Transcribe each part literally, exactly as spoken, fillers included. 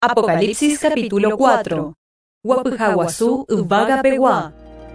Apocalipsis capítulo cuatro. Guapyhaguasu yvágapeguua.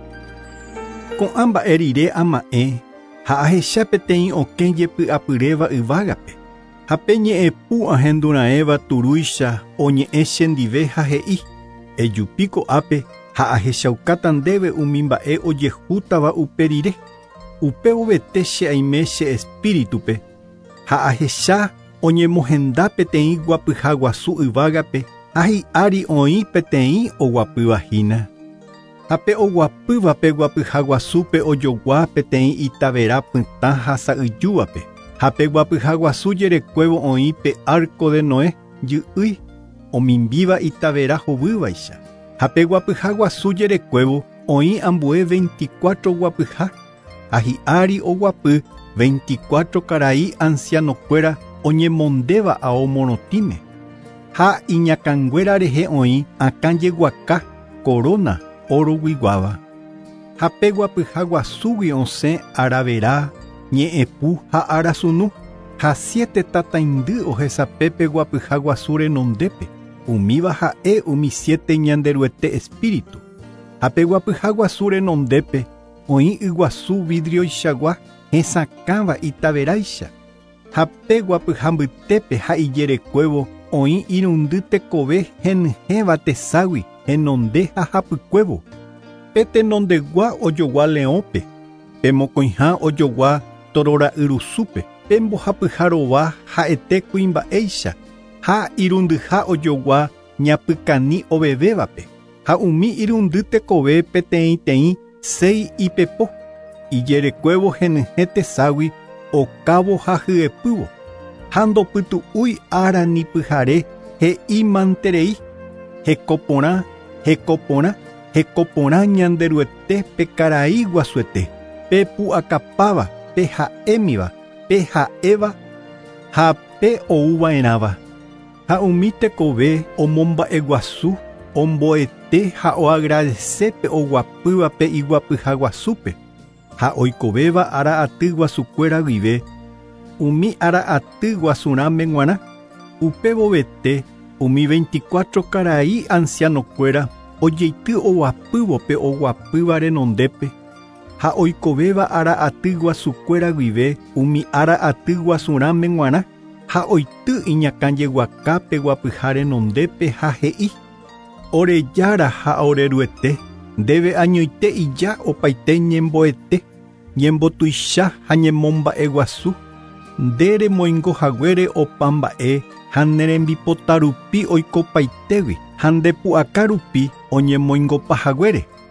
Ko'ã mba'erire ama'ẽ ha ahecha peteĩ okẽ jepy'apyréva yvágape. Ha pe ñe'ẽpu ahendurãéva turúicha oñe'ẽ chendive ha he'i: ejupíko ápe ha ahechaukata ndéve umi mba'e ojehútava upe rire. Upe vovete che aime che espíritupe ha ahecha oñemohenda peteĩ guapyhaguasu yvágape ha hi'ári oĩ peteĩ oguapyvahína. Ha pe oguapývape guapyhaguasúpe ojogua peteĩ itavera pytã ha sa'yjúvape. Ha pe guapyhaguasu jerekuévo oĩ pe arco de Noé jy'ýi omimbíva itavera hovývaicha. Ha pe guapyhaguasu jerekuévo oĩ ambue veinticuatro guapyha. Ha hi'ári oguapy veinticuatro karai ancianokuéra oñemondéva ao morotĩme. Ha iñakãnguéra rehe oĩ akãjeguaka corona oro guiguáva. Ha pe guapyhaguasúgui osẽ aravera, ñe'ẽpu ha arasunu. Ha siete tataindy ohesape pe guapyhaguasu renondépe. Umíva ha'e umi siete ñanderuete espíritu. Ha pe guapyhaguasu renondépe oĩ yguasu vidrioichagua hesakãva itaveráicha. Ha pe guapyhambytépe ha ijerekuévo oĩ irundy tekove henyhẽva teságui henonde ha hapykuévo. Pe tenondegua ojogua leõpe, pe mokõiha ojogua torora'yrusúpe, pe mbohapyha rova ha'ete kuimba'éicha, ha irundyha ojogua ñapykani ovevévape. Ha umi irundy tekove peteĩteĩ sei ipepo. Ijerekuévo henyhẽ teságui okávo ha hyepývo. Ha ndopytu'úi ára nipyhare he'ímanterei. Hekoporã, hekoporã, hekoporã ñanderuete pe karai guasuete, pe pu'akapáva, pe ha'émiva, pe ha'éva, ha pe ouva'erãva. Ha umi tekove omomba'eguasu, omboete ha oagradece pe oguapýva pe iguapyhaguasúpe. Ha oikovéva ara'aty guasukuéra guive, umi ara'aty guasurãme g̃uarã. Upe vovete umi veinticuatro karai ancianokuéra ojeity oguapývo pe oguapýva renondépe. Ha oikovéva ara'aty guasukuéra guive umi ara'aty guasurãme g̃uarã. Ha oity iñakãjeguaka pe guapyha renondépe ha he'i: orejára ha oreruete, ndéve añoite ija opaite ñemboete, ñembotuicha ha ñemomba'eguasu. Nde remoingohaguére opa mba'e ha nerembipota rupi oikopaitegui, ha nde pu'aka rupi oñemoingopahaguére.